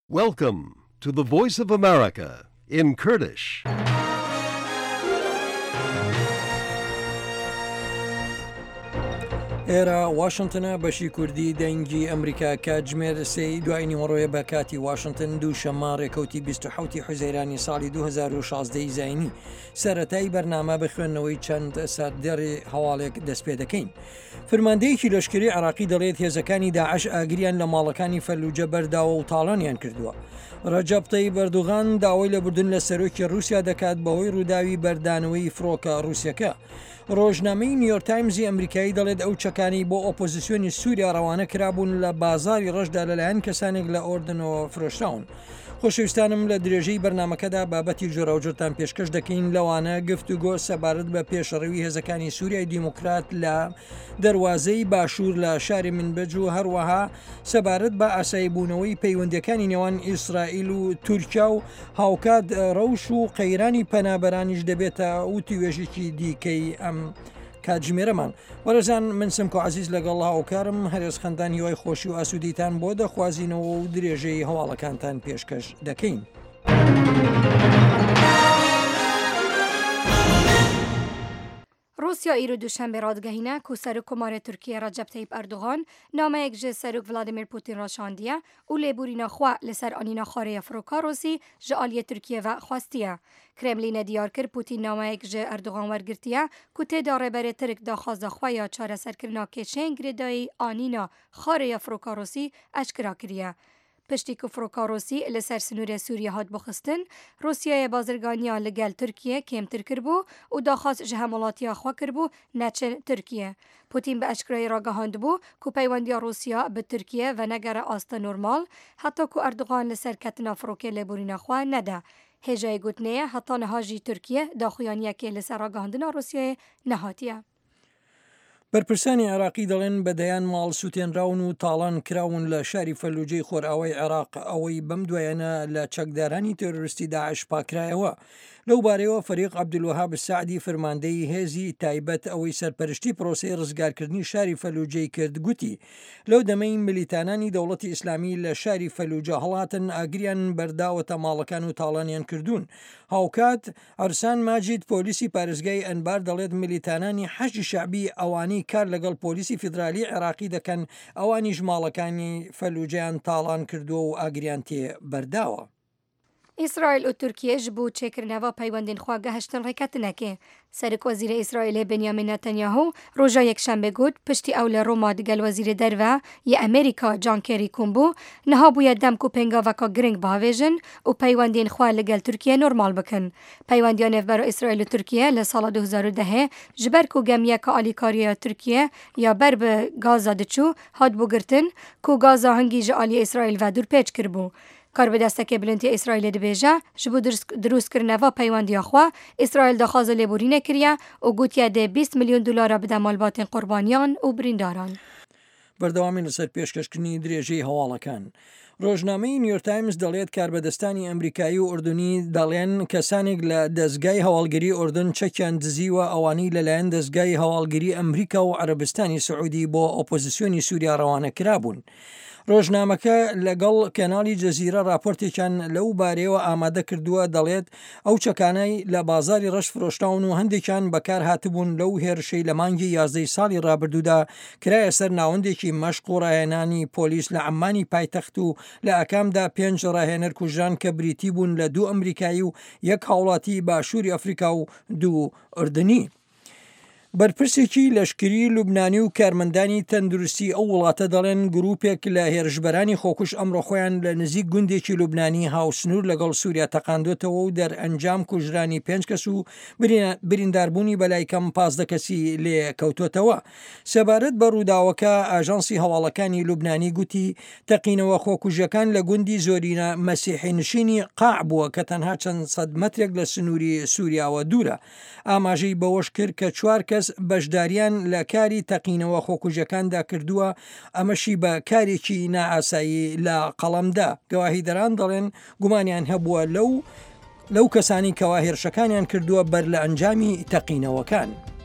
Welcome to the Voice of America in Kurdish. ئێرە واشنگتنە بەشی کوردی دەنگی ئەمریکا کاتژمێر سێی دوای نیوەڕۆیە بە کاتی واشنگتن دووشەممە ڕێکەوتی 27 حوزەیرانی ساڵی 2016 زاینی سەرەتای بەرنامە بخوێندنەوەی چەند سەردەڕی هەواڵێک دەست پێ دەکەین. فرماندەیەکی لەشکری عراقی دەڵێت هێزەکانی داعش ئاگریان لە ماڵەکانی فەلوجە بەرداوە و تاڵانیان کردووە. ڕەجەب تەیب ئەردوغان داوای لەبوردن لە سەرۆکی رووسیا دەکات بەهۆی ڕووداوی بەردانەوەی فڕۆکە رووسیەکە. ڕۆژنامەی نیویۆرک تایمزی ئەمریکایی دەڵێت ئەو چەکانی بۆ ئۆپۆزیسیۆنی سووریا ڕەوانە کرابوون لە بازاری ڕەشدا لەلایەن کەسانێک لە ئۆردنەوە فرۆشراون. خۆشەویستانم لە درێژەی بەرنمەکەدا بابەتی جۆراوجرتان پێشکەش دەکەین لەوانە گفتوگۆ سەبارەت بە پێشەڕەوی هێزەکانی سووریای دیموکرات لە دەواازەی باشوور لە شاری منبەج و هەروەها سەبارەت بە ئاساییبوونەوەی پەیوەندەکانی نێوان ئیسرائیل و تورکیا و هاوکات ڕەوش و قەیرانی پەنابەرانیش دەبێتە وتیوێژێکی دیکەی ئەم کاتژمێرەمان. وەرەزان من سمکۆ عزیز لەگەڵ هاوکارم هەرێز خەندان هیوای خۆشی و ئاسوودیتان بۆ دەخوازینەوە و درێژەی هەواڵەکانتان پێشکەش دەکەین. روسیا ایرو دوشنبه رادگهینه که سرک کمار ترکیه رجب طیب اردوغان نامه یک جه سرک ولادیمیر پوتین را شاندیه او لیبورینا خواه لسر آنینا خاره فروکا روسی جعالی ترکیه و خواستیه. کرملین دیار کرد پوتین نامه یک جه اردوغان ورگرتیه که تداره بر ترک دا خوازده خواه یا چاره سرکرنا کشنگ گردای آنینا خاره فروکا روسی اشکرا کریه. پشتی که فروکاروسی لسر سنور سوریه هات بخستن، روسیای بازرگانیا لگل ترکیه کمتر کربو و داخواست جهمولاتیا خواه کربو نچن ترکیه. پوتین به اشکرای را گهاند بو که پیوندی روسیا به ترکیه و نگر آستا نورمال حتی که اردوغان لسر کتنا فروکه لبورینا خواه نده. هجای گوتنه حتی نهاجی ترکیه داخویانیه که لسر را گهاندنا روسیای نهاتیه. بەرپرسانی عراقی دەڵێن بەدەیان ماڵ سووتێنراون و تاڵان کراون لە شاری فەلوجەی خۆرئاوای عێراق ئەوەی بەم دوایانە لە چەکدارانی تۆرۆریستی داعش پاکرایەوە. لەو بارەیەوە فەریق عەبدولوەهاب سەعدی فەرماندەی هێزی تایبەت ئەوەی سەرپەرشتی پرۆسەی ڕزگارکردنی شاری فەلوجەی کرد گوتی لەو دەمەی ملیتانانی دەوڵەتی ئیسلامی لە شاری فەلوجە هەڵاتن ئاگریان بەرداوەتە ماڵەکان و تاڵانیان کردوون. هاوکات ئەرسان ماجید پۆلیسی پارێزگای ئەنبار دەڵێت ملیتانانی حەشی شعبی ئەوانەی کار لەگەڵ پۆلیسی فیدرالی عێراقی دەکەن ئەوانیش ماڵەکانی فەلوجەیان تاڵان کردووە و ئاگریان تێ بەرداوە. اسرائیل و ترکیه جبو چکرنوا پیوندین خواه گهشتن ڕێکەتنەکێ. سەرک وەزیرە ئیسرائیل بنیامین نەتەنیاهو ڕۆژا یەکشەمبە گوت پشتی ئەو لە ڕۆما دگەل وەزیرە دەرڤە یە ئەمریکا جان کێری کومبوو نەها بوویە دەمک و پێنگاڤەکە گرنگ باوێژن و پەیوەندین خوا لەگەل تورکیە نۆرمال بکەن. پەیوەندیان نێڤبەرە ئیسرائیل و تورکیە لە ساڵە 2010 ji ber ku gemiyeka alîkariya Tirkiye ya ber bi gaza diçû hat bûgirtin ku gaza hingî ji aliyê İsraîl ve dûr pêç kiribû. کار به دستک بلندی اسرائیل دبیجه جبو دروست کرنوا پیوندی خوا اسرائیل دخواز لیبورینه کریه و گوتیه ده 20 میلیون دلار بده مالبات قربانیان و برینداران. بەردەوامی لەسەر پێشکەشکردنی درێژەی هەواڵەکان. ڕۆژنامەی نیویۆرک تایمز دەڵێت کاربەدەستانی ئەمریکایی و ئوردنی دەڵێن کەسانێک لە دەستگای هەواڵگری ئوردن چەکیان دزیوە ئەوانەی لەلایەن دەستگای هەواڵگری ئەمریکا و عەرەبستانی سعودی بۆ ئۆپۆزیسیۆنی سووریا ڕەوانە کرابوون. ڕۆژنامەکە لەگەڵ کەناڵی جەزیرە راپۆرتێکیان لەو بارەیەوە ئامادە کردووە دەڵێت ئەو چەکانەی لە بازاری ڕەش فرۆشتاون و هەندێکیان بەکار هاتبوون لەو هێرشەی لە مانگی 11 ساڵی ڕابردوودا کرایە سەر ناوەندێکی مەشق و ڕاهێنانی پۆلیس لە عەمانی پایتەخت و لە ئەکامدا 5 ڕاهێنەر کوژران کە بریتی بوون لە 2 ئەمریکایی و 1 هاوڵاتی باشووری ئەفریقا و 2 ئوردنی. بەرپرسێکی لەشکری لوبنانی و کارمەندانی تەندروستی ئەو وڵاتە دەڵێن گروپێک لە هێرشبەرانی خۆکوش ئەمڕۆ خۆیان لە نزیک گوندێکی لوبنانی هاوسنوور لەگەڵ سووریا تەقاندوتەوە و دەرئەنجام کوژرانی 5 کەس و برینداربوونی بەلای کەم 15 کەسی لێ کەوتۆتەوە. سەبارەت بە ڕووداوەکە ئاژانسی هەواڵەکانی لوبنانی گوتی تەقینەوە خۆکوژەکان لە گوندی زۆرینە مەسیحی نشینی قاع بووە کە تەنها چەند سەد مەترێک لە سنووری سووریاوە دوورە. ئاماژەی بەوەش کرد کە 4 کەس بەشداریان لە کاری تەقینەوە خۆکوژەکاندا کردووە ئەمەشی بە کارێکی نائاسایی لە قەڵەمدا. گەواهیدەران دەڵێن گومانیان هەبووە لەو کەسانی کەوا هێرشەکانیان کردووە بەر لە ئەنجامی تەقینەوەکان.